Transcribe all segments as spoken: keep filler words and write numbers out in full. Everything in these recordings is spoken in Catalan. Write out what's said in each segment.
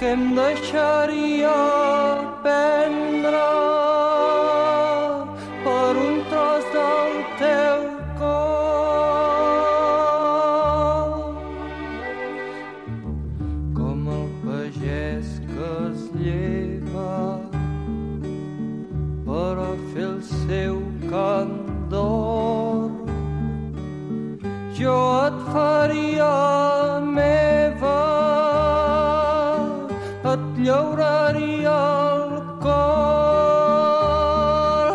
que em deixaria prendre per un tros del teu cor. Com el pagès que es lleva per a fer el seu cant d'or, jo et faria meva, et llauraria el cor.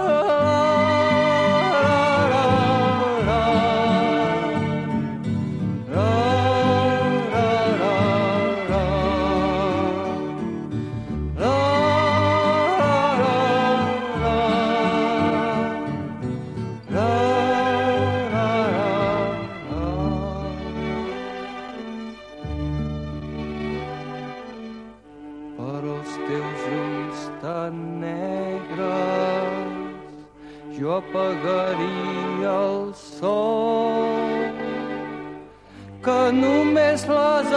Jo apagaria el sol, que només les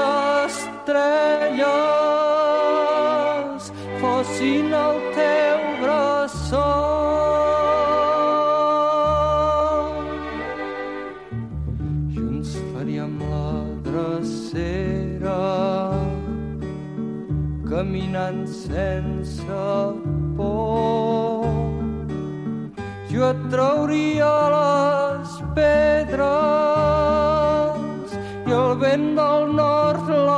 estrelles fossin el teu bressol. Junts faríem la drecera, caminant sense por. Jo et trauria les pedres i el vent del nord